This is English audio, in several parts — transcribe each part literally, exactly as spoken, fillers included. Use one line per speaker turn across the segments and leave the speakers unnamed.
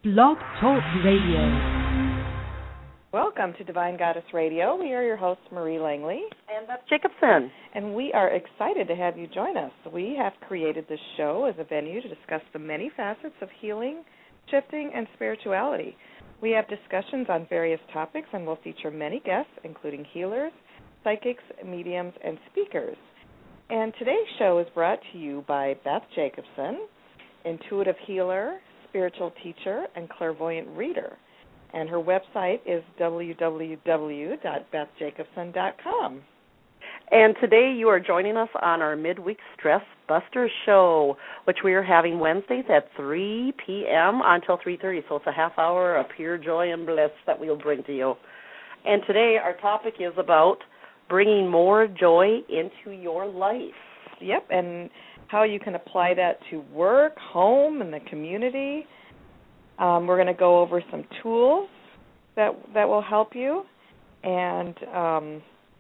Blog Talk Radio.
Welcome to Divine Goddess Radio. We are your hosts, Marie Langley
and Beth Jacobson.
And we are excited to have you join us. We have created this show as a venue to discuss the many facets of healing, shifting, and spirituality. We have discussions on various topics and will feature many guests, including healers, psychics, mediums, and speakers. And today's show is brought to you by Beth Jacobson, intuitive healer, spiritual teacher, and clairvoyant reader. And her website is w w w dot beth jacobson dot com.
And today you are joining us on our midweek Stress Buster show, which we are having Wednesdays at three p.m. until three thirty. So it's a half hour of pure joy and bliss that we'll bring to you. And today our topic is about bringing more joy into your life.
Yep, and how you can apply that to work, home, and the community. Um, we're going to go over some tools that that will help you and, um,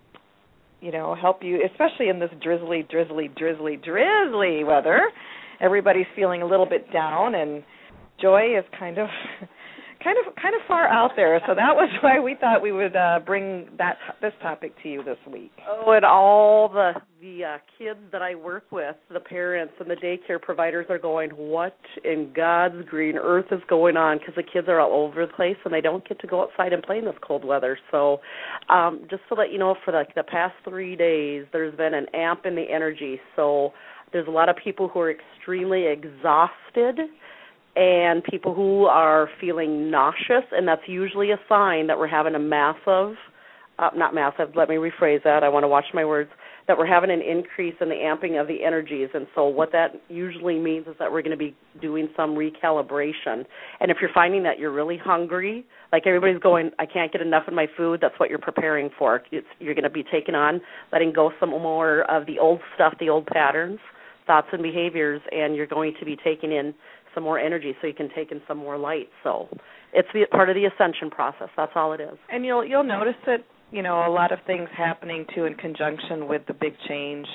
you know, help you, especially in this drizzly, drizzly, drizzly, drizzly weather. Everybody's feeling a little bit down, and joy is kind of kind of kind of far out there. So that was why we thought we would uh, bring that this topic to you this week.
Oh, and all the the uh, kids that I work with, the parents and the daycare providers are going, what in God's green earth is going on? Because the kids are all over the place and they don't get to go outside and play in this cold weather. So um, just to let you know, for like the past three days, there's been an amp in the energy. So there's a lot of people who are extremely exhausted and people who are feeling nauseous, and that's usually a sign that we're having a massive, uh, not massive, let me rephrase that, I want to watch my words, that we're having an increase in the amping of the energies. And so what that usually means is that we're going to be doing some recalibration. And if you're finding that you're really hungry, like everybody's going, I can't get enough of my food, that's what you're preparing for. It's, you're going to be taking on, letting go some more of the old stuff, the old patterns, thoughts and behaviors, and you're going to be taking in some more energy so you can take in some more light. So it's the, part of the ascension process. That's all it is.
And you'll you'll notice that, you know, a lot of things happening, too, in conjunction with the big change.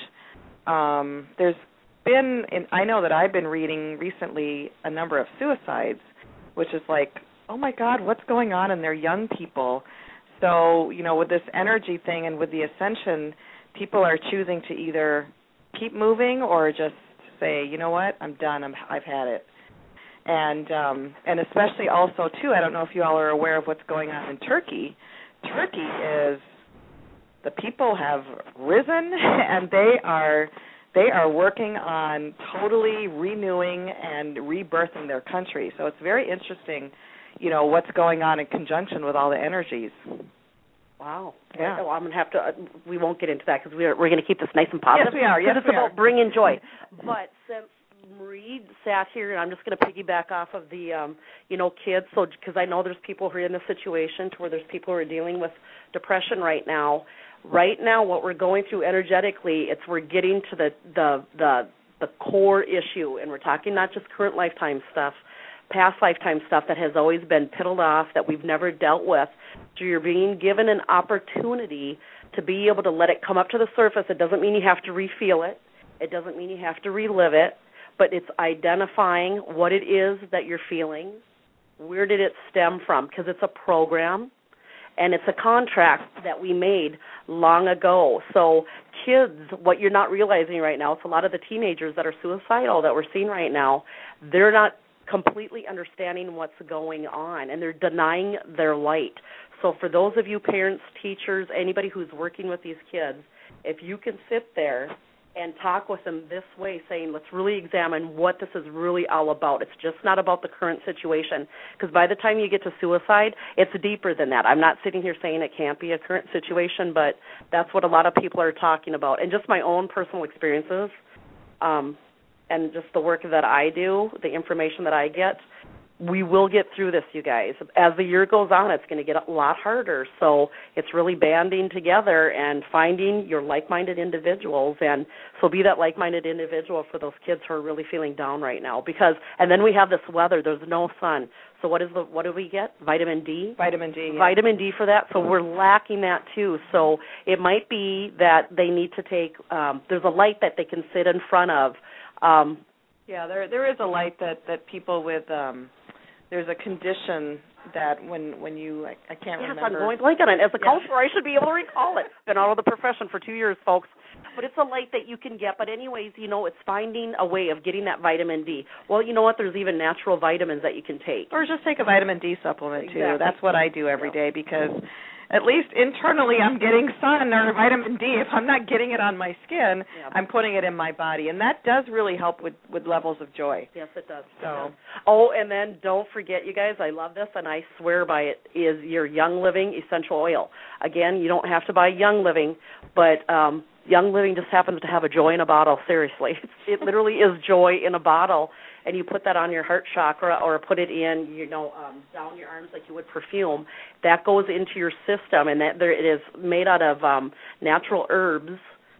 Um, there's been, and I know that I've been reading recently a number of suicides, which is like, oh, my God, what's going on? And they're young people. So, you know, with this energy thing and with the ascension, people are choosing to either keep moving or just say, you know what, I'm done, I'm, I've had it. And um, and especially also, too, I don't know if you all are aware of what's going on in Turkey. Turkey is, the people have risen, and they are they are working on totally renewing and rebirthing their country. So it's very interesting, you know, what's going on in conjunction with all the energies.
Wow.
Yeah.
Well, I'm going to have to, uh, we won't get into that because we're, we're going to keep this nice and positive.
Yes, we are. Yes,
it's
we
about
are.
bringing joy. But since Marie sat here, and I'm just going to piggyback off of the, um, you know, kids, so because I know there's people who are in this situation to where there's people who are dealing with depression right now. Right now, what we're going through energetically, it's we're getting to the, the, the, the core issue, and we're talking not just current lifetime stuff, past lifetime stuff that has always been piddled off, that we've never dealt with. So you're being given an opportunity to be able to let it come up to the surface. It doesn't mean you have to refeel it. It doesn't mean you have to relive it, but it's identifying what it is that you're feeling. Where did it stem from? Because it's a program, and it's a contract that we made long ago. So kids, what you're not realizing right now, it's a lot of the teenagers that are suicidal that we're seeing right now, they're not completely understanding what's going on, and they're denying their light. So for those of you parents, teachers, anybody who's working with these kids, if you can sit there and talk with them this way, saying, let's really examine what this is really all about. It's just not about the current situation, because by the time you get to suicide, it's deeper than that. I'm not sitting here saying it can't be a current situation, but that's what a lot of people are talking about. And just my own personal experiences, um, and just the work that I do, the information that I get, we will get through this, you guys. As the year goes on, it's going to get a lot harder. So it's really banding together and finding your like-minded individuals. And so be that like-minded individual for those kids who are really feeling down right now. Because, and then we have this weather. There's no sun. So what is the what do we get? Vitamin D?
Vitamin D. Yeah.
Vitamin D for that. So we're lacking that too. So it might be that they need to take, um, there's a light that they can sit in front of. Um,
yeah, there there is a light that, that people with um, there's a condition that when when you I, I can't
yes,
remember.
I'm going blank on it. As a
yeah.
counselor, I should be able to recall it. Been out of the profession for two years, folks. But it's a light that you can get. But anyways, you know, it's finding a way of getting that vitamin D. Well, you know what? There's even natural vitamins that you can take.
Or just take a vitamin D supplement, too.
Exactly.
That's what I do every day because at least internally I'm getting sun or vitamin D. If I'm not getting it on my skin,
yeah.
I'm putting it in my body. And that does really help with, with levels of joy.
Yes, it does.
So.
Oh, and then don't forget, you guys, I love this, and I swear by it, is your Young Living essential oil. Again, you don't have to buy Young Living, but um, Young Living just happens to have a joy in a bottle, seriously. It literally is joy in a bottle, and you put that on your heart chakra or put it in, you know, um, down your arms like you would perfume. That goes into your system, and that there, it is made out of um, natural herbs.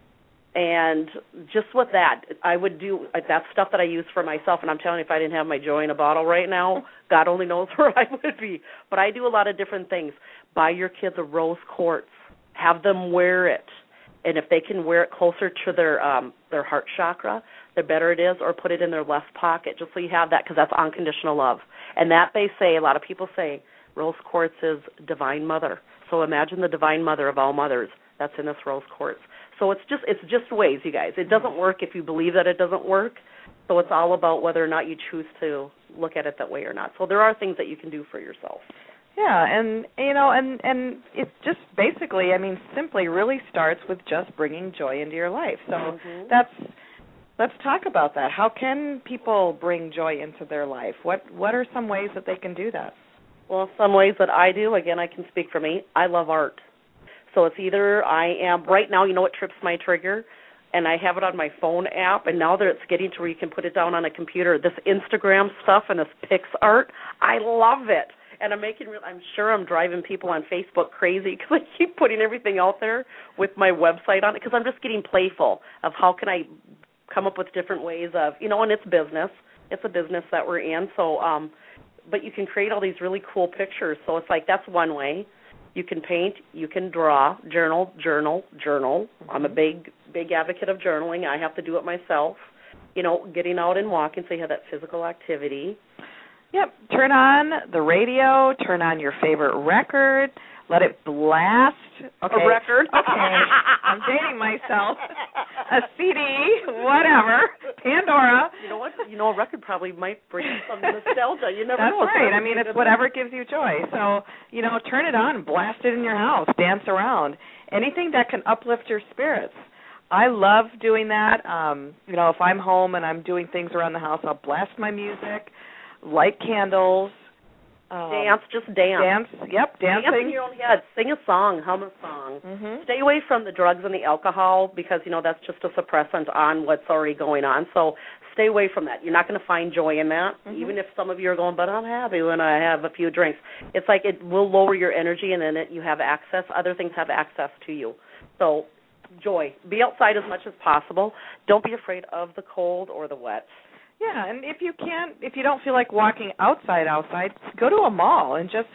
And just with that, I would do – that's stuff that I use for myself, and I'm telling you, if I didn't have my joy in a bottle right now, God only knows where I would be. But I do a lot of different things. Buy your kids a rose quartz. Have them wear it. And if they can wear it closer to their um, their heart chakra, the better it is, or put it in their left pocket just so you have that because that's unconditional love. And that they say, a lot of people say, rose quartz is divine mother. So imagine the divine mother of all mothers that's in this rose quartz. So it's just it's just ways, you guys. It doesn't work if you believe that it doesn't work. So it's all about whether or not you choose to look at it that way or not. So there are things that you can do for yourself.
Yeah, and you know, and and it just basically, I mean, simply really starts with just bringing joy into your life. So
mm-hmm.
that's let's talk about that. How can people bring joy into their life? What what are some ways that they can do that?
Well, some ways that I do. Again, I can speak for me. I love art. So it's either I am right now. You know what trips my trigger? And I have it on my phone app, and now that it's getting to where you can put it down on a computer, this Instagram stuff and this PixArt, I love it. And I'm making, I'm sure I'm driving people on Facebook crazy because I keep putting everything out there with my website on it because I'm just getting playful of how can I come up with different ways of, you know, and it's business. It's a business that we're in. So, um, but you can create all these really cool pictures. So it's like that's one way. You can paint, you can draw, journal, journal, journal. I'm a big, big advocate of journaling. I have to do it myself. You know, getting out and walking so you have that physical activity.
Yep. Turn on the radio. Turn on your favorite record. Let it blast. Okay.
A record.
Okay. I'm dating myself. A C D, whatever. Pandora.
You know what? You know, a record probably might bring some nostalgia. You never
That's
know.
That's right. I mean, it's whatever gives you joy. So, you know, turn it on. Blast it in your house. Dance around. Anything that can uplift your spirits. I love doing that. Um, you know, if I'm home and I'm doing things around the house, I'll blast my music. Light candles. Um,
dance, just dance.
Dance, yep, dancing.
Dance in your own head. Sing a song, hum a song.
Mm-hmm.
Stay away from the drugs and the alcohol because, you know, that's just a suppressant on what's already going on. So stay away from that. You're not going to find joy in that, mm-hmm. even if some of you are going, but I'm happy when I have a few drinks. It's like it will lower your energy and then it, you have access. Other things have access to you. So joy. Be outside as much as possible. Don't be afraid of the cold or the wet.
Yeah, and if you can't, if you don't feel like walking outside, outside, go to a mall and just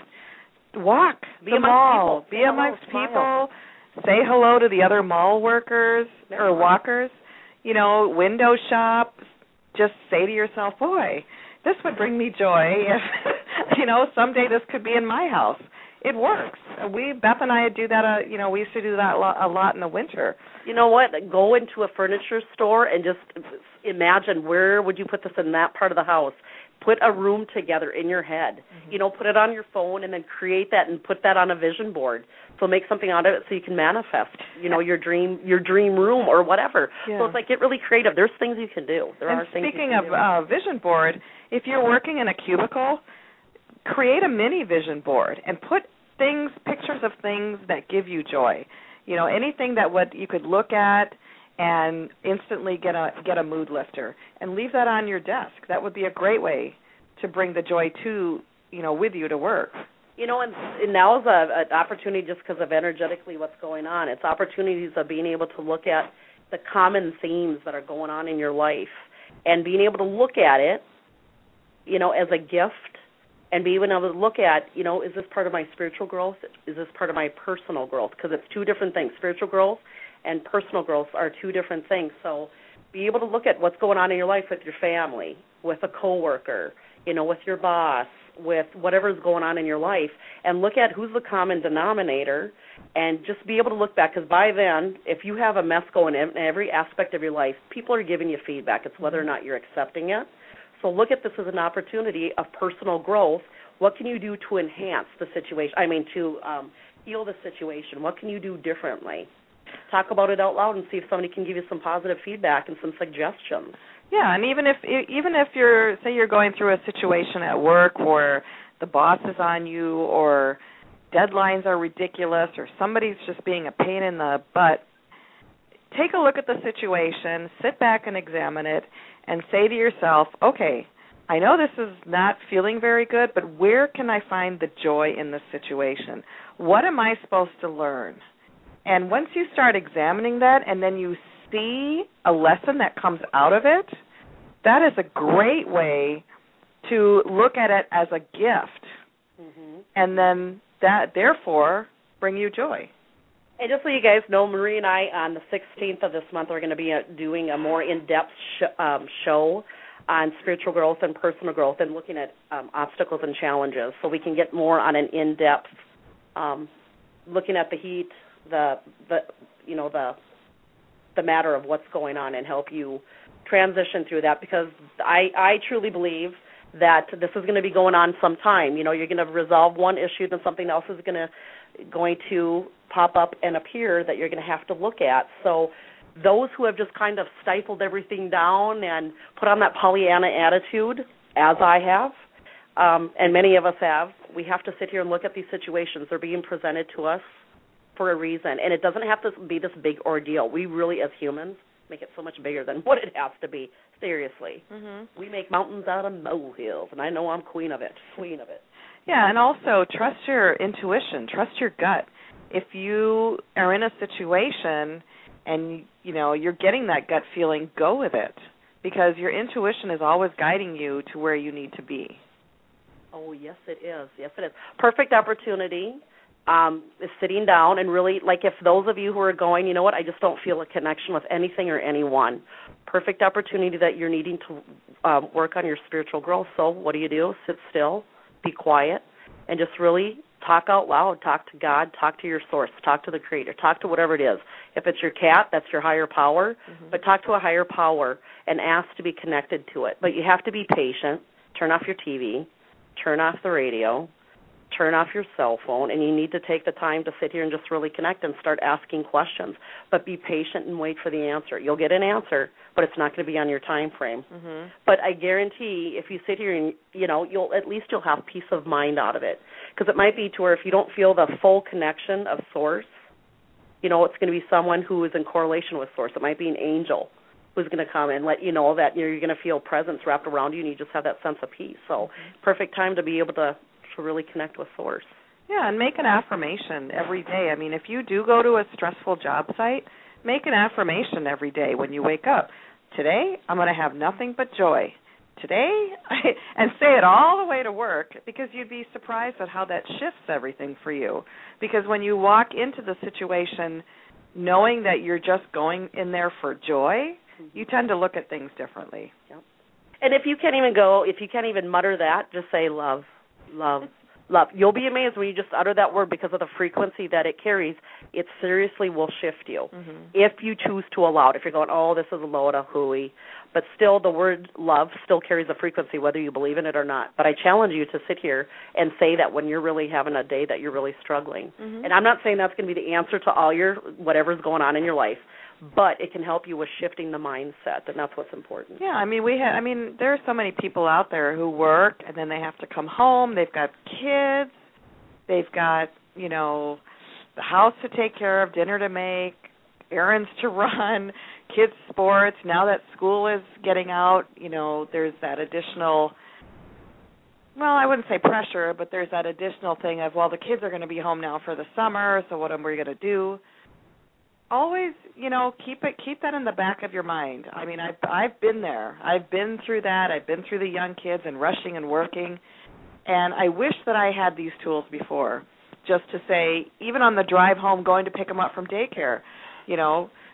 walk
Be
the
amongst
mall.
people.
Be amongst people. Say hello to the other mall workers
That's
or
right.
walkers. You know, window shop. Just say to yourself, boy, this would bring me joy if, you know, someday this could be in my house. It works. We, Beth and I do that, uh, you know, we used to do that a lot, a lot in the winter.
You know what? Go into a furniture store and just imagine where would you put this in that part of the house. Put a room together in your head. Mm-hmm. You know, put it on your phone and then create that and put that on a vision board. So make something out of it so you can manifest, you know, your dream your dream room or whatever. Yeah. So it's like get really creative. There's things you can do. There
and
are things
speaking
you
of
can do.
Uh, vision board, if you're working in a cubicle, create a mini vision board and put things, pictures of things that give you joy. You know, anything that would you could look at and instantly get a get a mood lifter, and leave that on your desk. That would be a great way to bring the joy to, you know, with you to work.
You know, and, and now is a, an opportunity just because of energetically what's going on. It's opportunities of being able to look at the common themes that are going on in your life and being able to look at it, you know, as a gift and being able to look at, you know, is this part of my spiritual growth? Is this part of my personal growth? Because it's two different things. Spiritual growth and personal growth are two different things. So be able to look at what's going on in your life with your family, with a coworker, you know, with your boss, with whatever's going on in your life, and look at who's the common denominator, and just be able to look back, because by then, if you have a mess going in every aspect of your life, people are giving you feedback. It's whether or not you're accepting it. So look at this as an opportunity of personal growth. What can you do to enhance the situation? I mean, to um, heal the situation. What can you do differently? Talk about it out loud and see if somebody can give you some positive feedback and some suggestions.
Yeah, and even if even if you're, say you're going through a situation at work where the boss is on you, or deadlines are ridiculous, or somebody's just being a pain in the butt, take a look at the situation, sit back and examine it, and say to yourself, okay, I know this is not feeling very good, but where can I find the joy in this situation? What am I supposed to learn? And once you start examining that and then you see a lesson that comes out of it, that is a great way to look at it as a gift, mm-hmm. and then that, therefore, bring you joy.
And just so you guys know, Marie and I, on the sixteenth of this month, are going to be doing a more in-depth sh- um, show on spiritual growth and personal growth, and looking at um, obstacles and challenges, so we can get more on an in-depth, um, looking at the heat, the the you know the the matter of what's going on, and help you transition through that, because I, I truly believe that this is going to be going on some time. You know, you're going to resolve one issue, then something else is going to going to pop up and appear that you're going to have to look at. So those who have just kind of stifled everything down and put on that Pollyanna attitude, as I have, um, and many of us have, we have to sit here and look at these situations. They're being presented to us for a reason, and it doesn't have to be this big ordeal. We really, as humans, make it so much bigger than what it has to be. Seriously. Mm-hmm. We make mountains out of molehills, and I know I'm queen of it, queen of it.
Yeah, and also trust your intuition, trust your gut. If you are in a situation and, you know, you're getting that gut feeling, go with it, because your intuition is always guiding you to where you need to be.
Oh, yes, it is. Yes, it is. Perfect opportunity. Um, is sitting down and really, like, if those of you who are going, you know what, I just don't feel a connection with anything or anyone, perfect opportunity that you're needing to um, work on your spiritual growth. So what do you do? Sit still, be quiet, and just really talk out loud. Talk to God, talk to your source, talk to the Creator, talk to whatever it is. If it's your cat, that's your higher power, mm-hmm. but talk to a higher power and ask to be connected to it. But you have to be patient. Turn off your T V, turn off the radio, turn off your cell phone, and you need to take the time to sit here and just really connect and start asking questions. But be patient and wait for the answer. You'll get an answer, but it's not going to be on your time frame. Mm-hmm. But I guarantee if you sit here and, you know, you'll at least you'll have peace of mind out of it. Because it might be to where if you don't feel the full connection of Source, you know, it's going to be someone who is in correlation with Source. It might be an angel who's going to come and let you know that you're going to feel presence wrapped around you, and you just have that sense of peace. So mm-hmm. perfect time to be able to to really connect with Source.
Yeah, and make an affirmation every day. I mean, if you do go to a stressful job site, make an affirmation every day when you wake up. Today, I'm going to have nothing but joy. Today, and say it all the way to work, because you'd be surprised at how that shifts everything for you. Because when you walk into the situation knowing that you're just going in there for joy, you tend to look at things differently.
Yep. And if you can't even go, if you can't even mutter that, just say love. Love, love. You'll be amazed when you just utter that word, because of the frequency that it carries. It seriously will shift you mm-hmm. if you choose to allow it. If you're going, oh, this is a load of hooey, but still the word love still carries a frequency whether you believe in it or not. But I challenge you to sit here and say that when you're really having a day that you're really struggling. Mm-hmm. And I'm not saying that's going to be the answer to all your whatever's going on in your life, but it can help you with shifting the mindset, and that's what's important.
Yeah, I mean, we have. I mean, there are so many people out there who work, and then they have to come home. They've got kids. They've got, you know, the house to take care of, dinner to make, errands to run, kids' sports. Now that school is getting out, you know, there's that additional, well, I wouldn't say pressure, but there's that additional thing of, well, the kids are going to be home now for the summer, so what am we going to do? Always, you know, keep it, keep that in the back of your mind. I mean, I've, I've been there. I've been through that. I've been through the young kids and rushing and working, and I wish that I had these tools before, just to say, even on the drive home, going to pick them up from daycare, you know,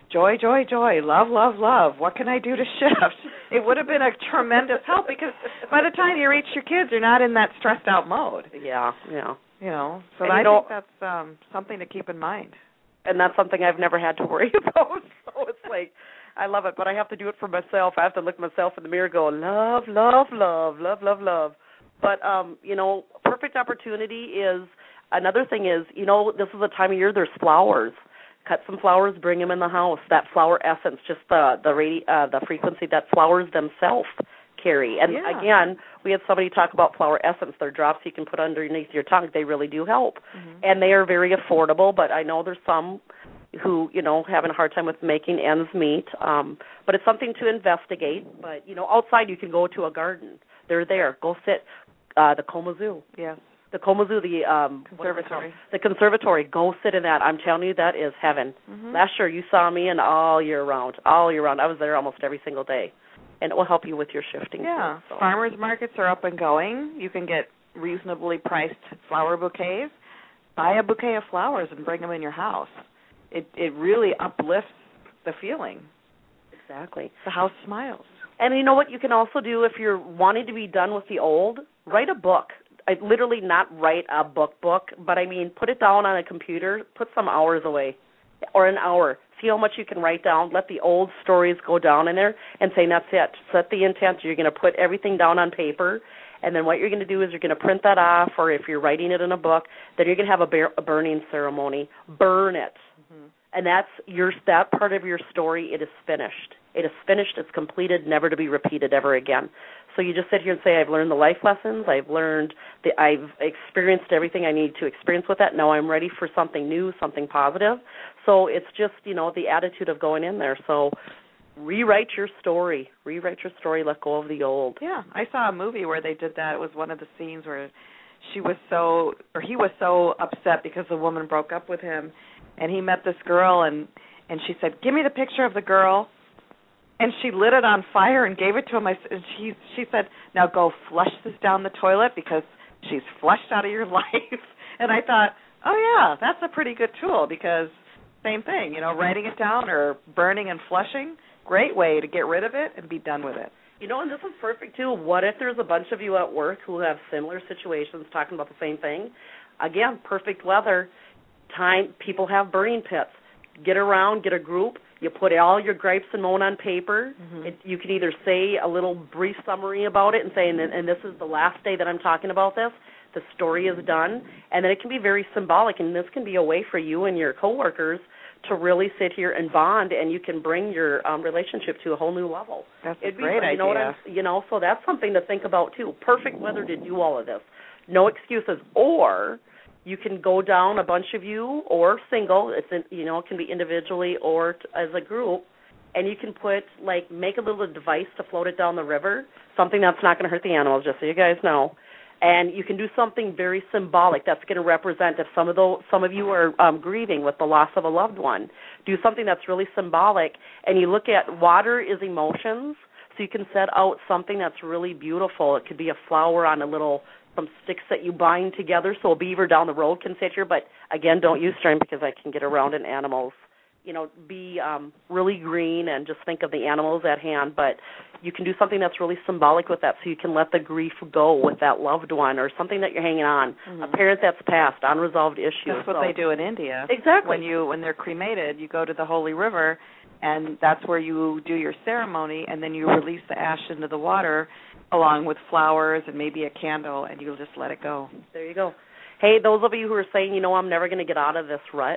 joy, joy, joy, love, love, love. What can I do to shift? It would have been a tremendous help because by the time you reach your kids, you're not in that stressed out mode.
Yeah, yeah.
You know, so
And
I
you know,
think that's um, something to keep in mind.
And that's something I've never had to worry about. So it's like, I love it, but I have to do it for myself. I have to look myself in the mirror and go, love, love, love, love, love, love. But, um, you know, perfect opportunity is, another thing is, you know, this is the time of year there's flowers. Cut some flowers, bring them in the house. That flower essence, just the the radi- uh, the frequency that flowers themselves carry. And
yeah.
again, we had somebody talk about flower essence. They're drops you can put underneath your tongue. They really do help.
Mm-hmm.
And they are very affordable, but I know there's some who, you know, having a hard time with making ends meet. Um, but it's something to investigate. But, you know, outside you can go to a garden. They're there. Go sit. Uh, the Coma Zoo.
Yes.
The Coma Zoo, the um,
conservatory.
The conservatory. Go sit in that. I'm telling you, that is heaven.
Mm-hmm.
Last year you saw me in all year round. All year round. I was there almost every single day. And it will help you with your shifting.
Yeah.
Too, so.
Farmers markets are up and going. You can get reasonably priced flower bouquets. Buy a bouquet of flowers and bring them in your house. It it really uplifts the feeling.
Exactly.
The house smiles.
And you know what you can also do if you're wanting to be done with the old? Write a book. I literally not write a book book, but I mean put it down on a computer, put some hours away, or an hour. See how much you can write down. Let the old stories go down in there and say, that's it. Set the intent. You're going to put everything down on paper, and then what you're going to do is you're going to print that off, or if you're writing it in a book, then you're going to have a, bear, a burning ceremony. Burn it. Mm-hmm. And that's your that part of your story. It is finished. It is finished. It's completed, never to be repeated ever again. So you just sit here and say, I've learned the life lessons. I've learned, the, I've experienced everything I need to experience with that. Now I'm ready for something new, something positive. So it's just, you know, the attitude of going in there. So rewrite your story. Rewrite your story. Let go of the old.
Yeah, I saw a movie where they did that. It was one of the scenes where she was so, or he was so upset because the woman broke up with him, and he met this girl, and, and she said, give me the picture of the girl. And she lit it on fire and gave it to him. I, and she she said, now go flush this down the toilet because she's flushed out of your life. And I thought, oh, yeah, that's a pretty good tool because same thing, you know, writing it down or burning and flushing, great way to get rid of it and be done with it.
You know, and this is perfect, too. What if there's a bunch of you at work who have similar situations talking about the same thing? Again, perfect weather. Time, people have burning pits. Get around, get a group. You put all your gripes and moan on paper. Mm-hmm. It, you can either say a little brief summary about it and say, and, and this is the last day that I'm talking about this. The story is done. And then it can be very symbolic, and this can be a way for you and your coworkers to really sit here and bond, and you can bring your um, relationship to a whole new level.
That's
It'd
a great
be, you know
idea.
What I'm, you know, so that's something to think about, too. Perfect weather to do all of this. No excuses. Or you can go down, a bunch of you, or single. It's in, you know, it can be individually or t- as a group, and you can put, like, make a little device to float it down the river, something that's not going to hurt the animals, just so you guys know. And you can do something very symbolic that's going to represent, if some of the, some of you are um, grieving with the loss of a loved one, do something that's really symbolic. And you look at water is emotions, so you can set out something that's really beautiful. It could be a flower on a little, some sticks that you bind together, so a beaver down the road can sit here. But, again, don't use string because I can get around in animals. You know, be um, really green and just think of the animals at hand. But you can do something that's really symbolic with that so you can let the grief go with that loved one or something that you're hanging on, mm-hmm. a parent that's passed, unresolved issues.
That's what
so.
they do in India.
Exactly.
When, you, when they're cremated, you go to the Holy River, and that's where you do your ceremony, and then you release the ash into the water along with flowers and maybe a candle, and you'll just let it go.
There you go. Hey, those of you who are saying, you know, I'm never going to get out of this rut,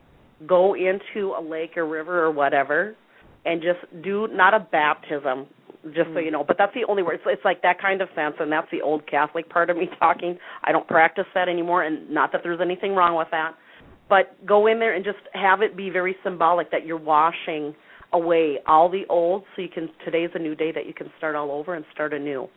go into a lake or river or whatever and just do not a baptism, just mm-hmm. so you know. But that's the only word. It's, it's like that kind of sense, and that's the old Catholic part of me talking. I don't practice that anymore, and not that there's anything wrong with that. But go in there and just have it be very symbolic that you're washing away all the old so you can, today's a new day that you can start all over and start anew.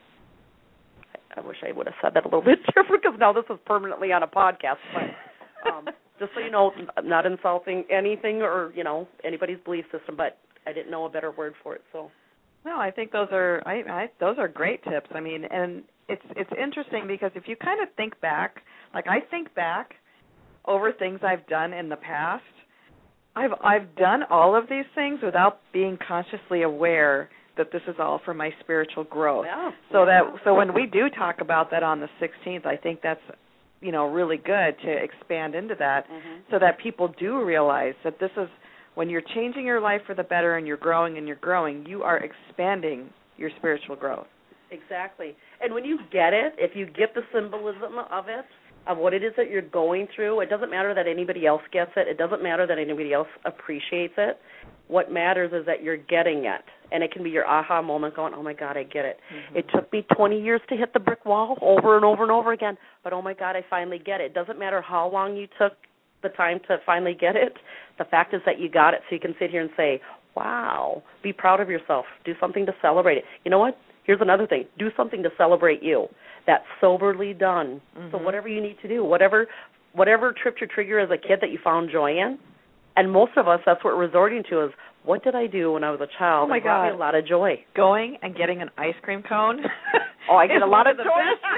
I, I wish I would have said that a little bit different because now this is permanently on a podcast. But um, just so you know, I'm not insulting anything or, you know, anybody's belief system, but I didn't know a better word for it. So,
no, I think those are I, I those are great tips. I mean, and it's it's interesting because if you kind of think back, like I think back over things I've done in the past, I've I've done all of these things without being consciously aware that this is all for my spiritual growth.
Yeah.
So
yeah.
that so when we do talk about that on the sixteenth, I think that's, you know, really good to expand into that,
mm-hmm.
so that people do realize that this is, when you're changing your life for the better and you're growing and you're growing, you are expanding your spiritual growth.
Exactly. And when you get it, if you get the symbolism of it, of what it is that you're going through, it doesn't matter that anybody else gets it. It doesn't matter that anybody else appreciates it. What matters is that you're getting it. And it can be your aha moment going, oh, my God, I get it. Mm-hmm. It took me twenty years to hit the brick wall over and over and over again, but, oh, my God, I finally get it. It doesn't matter how long you took the time to finally get it. The fact is that you got it, so you can sit here and say, wow, be proud of yourself. Do something to celebrate it. You know what? Here's another thing. Do something to celebrate you. That's soberly done. Mm-hmm. So whatever you need to do, whatever whatever tripped your trigger as a kid that you found joy in, and most of us, that's what we're resorting to is, what did I do when I was a child?
Oh, my
it brought
God.
me a lot of joy.
Going and getting an ice cream cone.
Oh, I get a lot of joy.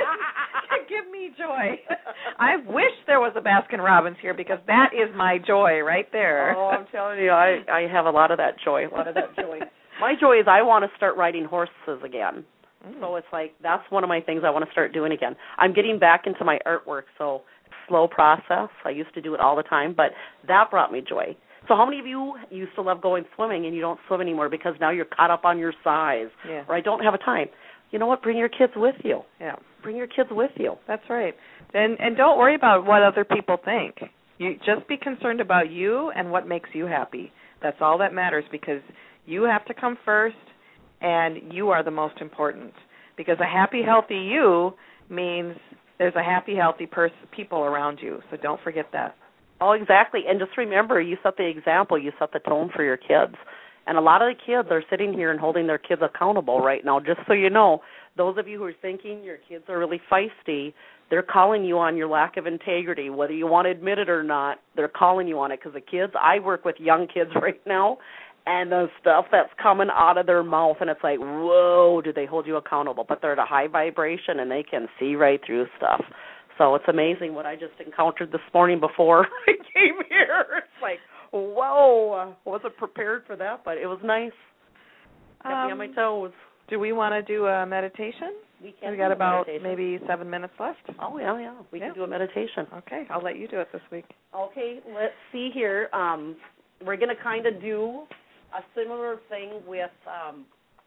Give me joy. I wish there was a Baskin Robbins here, because that is my joy right there.
Oh, I'm telling you, I, I have a lot of that joy, a lot of that joy. My joy is I want to start riding horses again. Mm. So it's like that's one of my things I want to start doing again. I'm getting back into my artwork, so slow process. I used to do it all the time, but that brought me joy. So how many of you used to love going swimming and you don't swim anymore because now you're caught up on your size,
yeah.
or I don't have a time? You know what? Bring your kids with you.
Yeah.
Bring your kids with you.
That's right. And and don't worry about what other people think. You just be concerned about you and what makes you happy. That's all that matters, because you have to come first, and you are the most important. Because a happy, healthy you means there's a happy, healthy pers- people around you. So don't forget that.
Oh, exactly. And just remember, you set the example, you set the tone for your kids. And a lot of the kids are sitting here and holding their kids accountable right now. Just so you know, those of you who are thinking your kids are really feisty, they're calling you on your lack of integrity. Whether you want to admit it or not, they're calling you on it, because the kids, I work with young kids right now, and the stuff that's coming out of their mouth, and it's like, whoa, do they hold you accountable? But they're at a high vibration, and they can see right through stuff. So it's amazing what I just encountered this morning before I came here. It's like, whoa, I wasn't prepared for that, but it was nice. Kept
um,
me on my toes.
Do we want to do a meditation?
We can.
We got about
meditation.
maybe seven minutes left.
Oh, yeah, yeah. We
yeah.
can do a meditation.
Okay, I'll let you do it this week.
Okay, let's see here. Um, we're going to kind of do a similar thing with, um,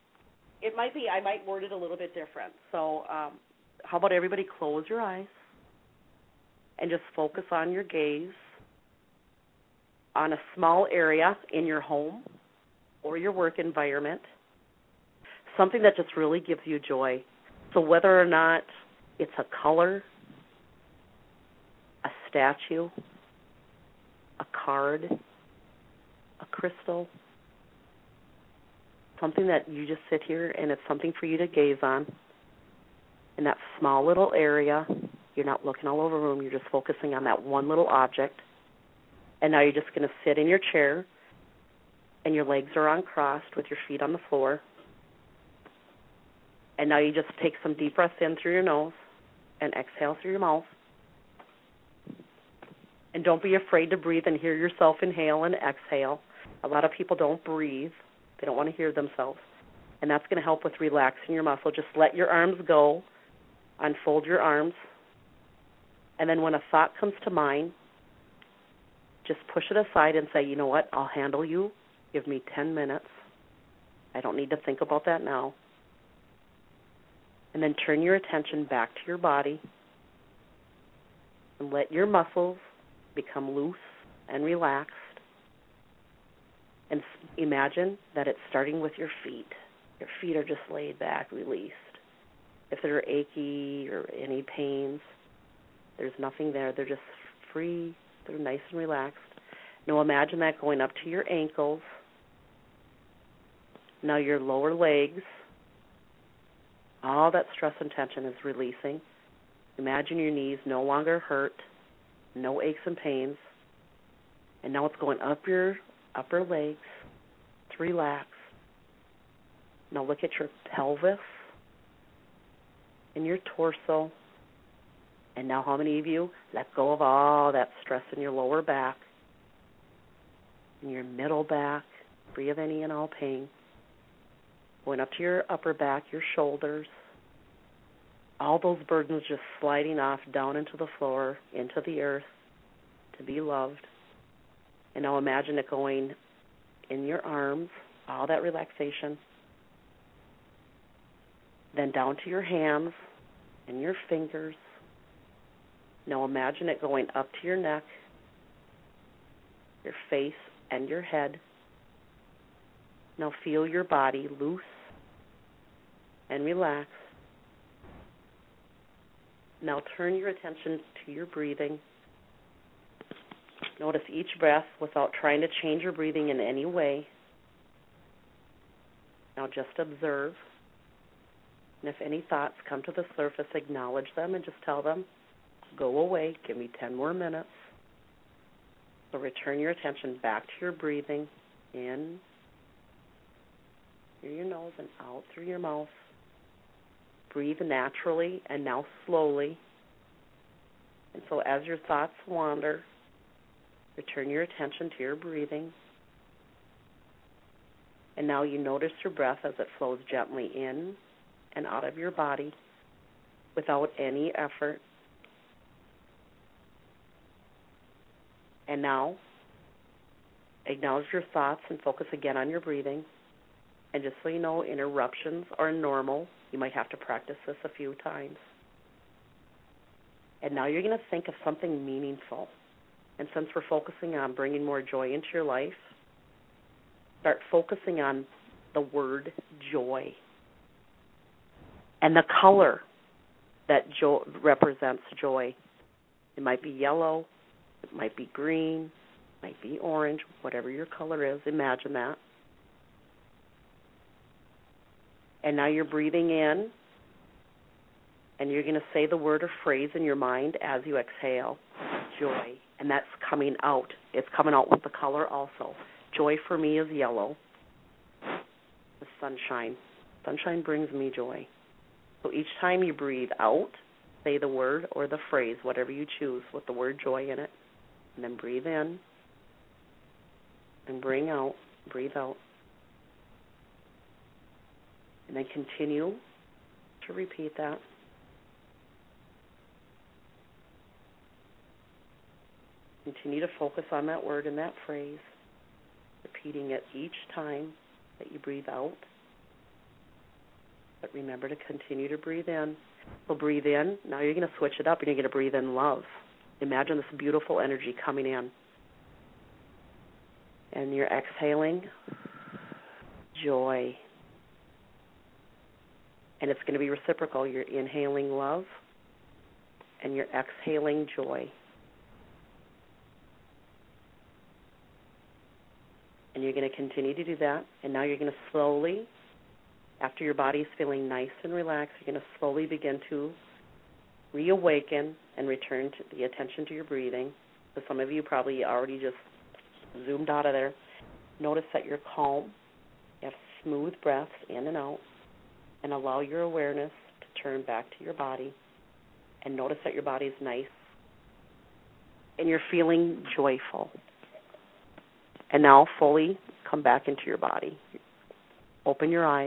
it might be, I might word it a little bit different. So um, how about everybody close your eyes and just focus on your gaze on a small area in your home or your work environment, something that just really gives you joy. So whether or not it's a color, a statue, a card, a crystal, something that you just sit here and it's something for you to gaze on in that small little area. You're not looking all over the room. You're just focusing on that one little object. And now you're just going to sit in your chair, and your legs are uncrossed with your feet on the floor. And now you just take some deep breaths in through your nose and exhale through your mouth. And don't be afraid to breathe and hear yourself inhale and exhale. A lot of people don't breathe. They don't want to hear themselves. And that's going to help with relaxing your muscle. Just let your arms go. Unfold your arms. And then when a thought comes to mind, just push it aside and say, you know what, I'll handle you. Give me ten minutes. I don't need to think about that now. And then turn your attention back to your body and let your muscles become loose and relaxed. And imagine that it's starting with your feet. Your feet are just laid back, released. If they're achy or any pains, there's nothing there. They're just free. They're nice and relaxed. Now imagine that going up to your ankles. Now your lower legs. All that stress and tension is releasing. Imagine your knees no longer hurt, no aches and pains. And now it's going up your upper legs to relax. Now look at your pelvis and your torso. And now how many of you let go of all that stress in your lower back? in your middle back, free of any and all pain. Going up to your upper back, your shoulders. All those burdens just sliding off down into the floor, into the earth, to be loved. And now imagine it going in your arms, all that relaxation. Then down to your hands and your fingers. Now imagine it going up to your neck, your face, and your head. Now feel your body loose and relax. Now turn your attention to your breathing. Notice each breath without trying to change your breathing in any way. Now just observe. And if any thoughts come to the surface, acknowledge them and just tell them, go away, give me ten more minutes. So return your attention back to your breathing, in through your nose and out through your mouth. Breathe naturally and now slowly. And so as your thoughts wander, return your attention to your breathing. And now you notice your breath as it flows gently in and out of your body without any effort. And now, acknowledge your thoughts and focus again on your breathing. And just so you know, interruptions are normal. You might have to practice this a few times. And now you're going to think of something meaningful. And since we're focusing on bringing more joy into your life, start focusing on the word joy and the color that jo- represents joy. It might be yellow, it might be green, it might be orange, whatever your color is, imagine that. And now you're breathing in, and you're going to say the word or phrase in your mind as you exhale, joy. And that's coming out. It's coming out with the color also. Joy for me is yellow. The sunshine. Sunshine brings me joy. So each time you breathe out, say the word or the phrase, whatever you choose, with the word joy in it. And then breathe in and bring out, breathe out. And then continue to repeat that. Continue to focus on that word and that phrase, repeating it each time that you breathe out. But remember to continue to breathe in. So breathe in. Now you're going to switch it up and you're going to breathe in love. Imagine this beautiful energy coming in. And you're exhaling joy. And it's going to be reciprocal. You're inhaling love and you're exhaling joy. And you're going to continue to do that. And now you're going to slowly, after your body is feeling nice and relaxed, you're going to slowly begin to reawaken and return to the attention to your breathing. So some of you probably already just zoomed out of there. Notice that you're calm. You have smooth breaths in and out. And allow your awareness to turn back to your body. And notice that your body is nice. And you're feeling joyful. And now fully come back into your body. Open your eyes.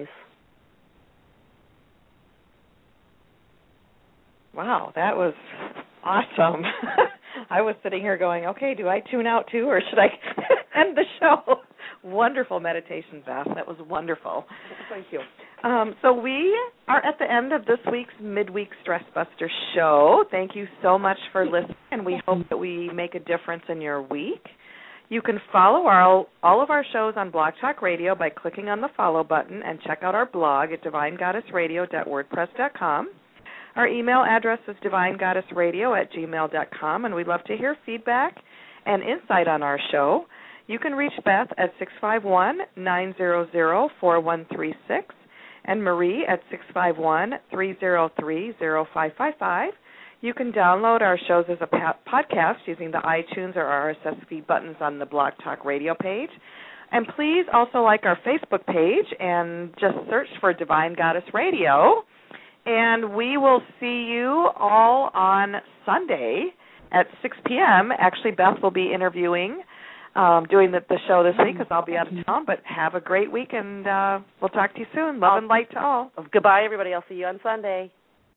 Wow, that was awesome. I was sitting here going, okay, do I tune out too, or should I end the show? Wonderful meditation, Beth. That was wonderful.
Thank you.
Um, so we are at the end of this week's Midweek Stress Buster show. Thank you so much for listening, and we hope that we make a difference in your week. You can follow our, all of our shows on Blog Talk Radio by clicking on the follow button and check out our blog at divine goddess radio dot wordpress dot com. Our email address is divine goddess radio at gmail dot com, and we'd love to hear feedback and insight on our show. You can reach Beth at six five one, nine zero zero, four one three six and Marie at six five one, three zero three, zero five five five. You can download our shows as a podcast using the iTunes or R S S feed buttons on the Blog Talk Radio page. And please also like our Facebook page and just search for Divine Goddess Radio. And we will see you all on Sunday at six p.m. Actually, Beth will be interviewing um, doing the, the show this week because I'll be out of town. But have a great week, and uh, we'll talk to you soon. Love and light to all.
Goodbye, everybody. I'll see you on Sunday.